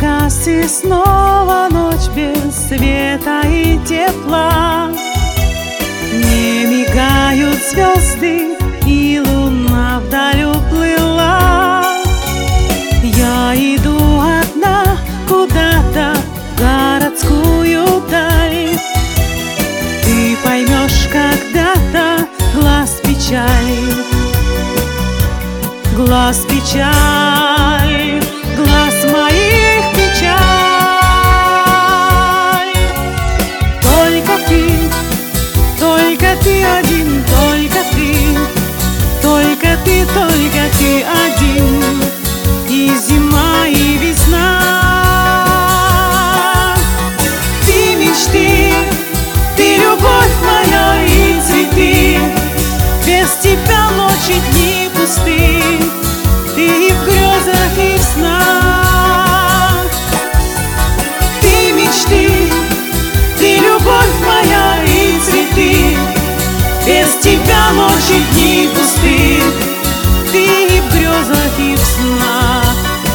погас, и снова ночь без света и тепла. Не мигают звезды, и луна вдаль уплыла. Я иду одна куда-то в городскую даль. Ты поймешь когда-то глаз печали, глаз печаль, глаз моих печаль. Только ты один, только ты, только ты, только ты один. И зима, и весна. Ты мечты, ты любовь моя и цветы. Без тебя ночи, дни пусты. Ты и в грезах, и в снах. Ты мечты, ты любовь моя и цветы. Без тебя ночи, дни пусты. Ты и в грезах, и в снах.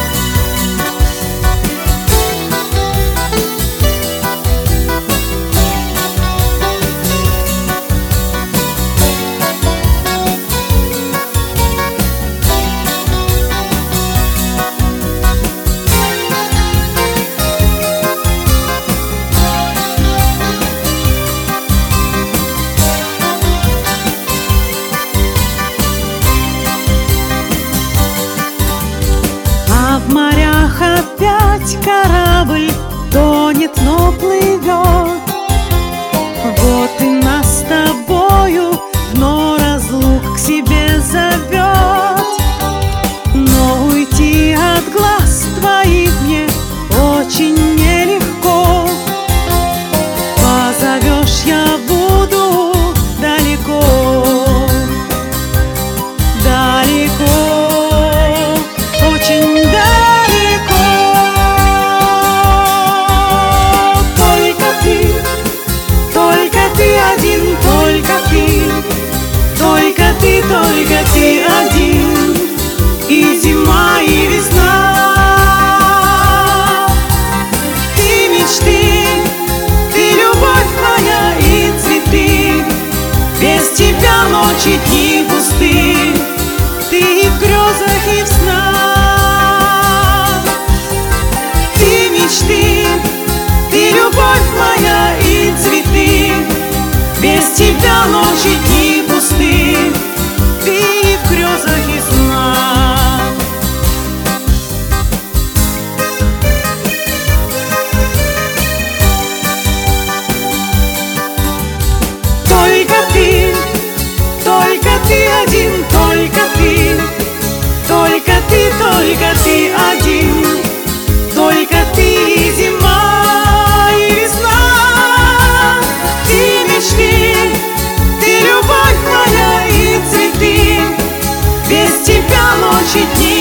В морях опять корабль тонет, но плывет. Вот и нас с тобою вновь разлук к себе зовет. Но уйти от глаз твоих мне очень нелегко. Позовешь, я буду далеко, далеко, очень далеко. Только ты один, только ты, только ты, только ты один. И зима, и весна. Ты мечты, ты любовь моя и цветы. Без тебя ночи, дни пусты. Ты и в грезах, и в снах. Ты мечты, ты любовь моя и цветы. Без тебя ночи, дни пусты. Ты и в грезах, и снах. Только ты один, только ты, только ты, только ты один. Только ты, и зима, и весна. Ты мечты, ты любовь моя и цветы. Без тебя ночи, дни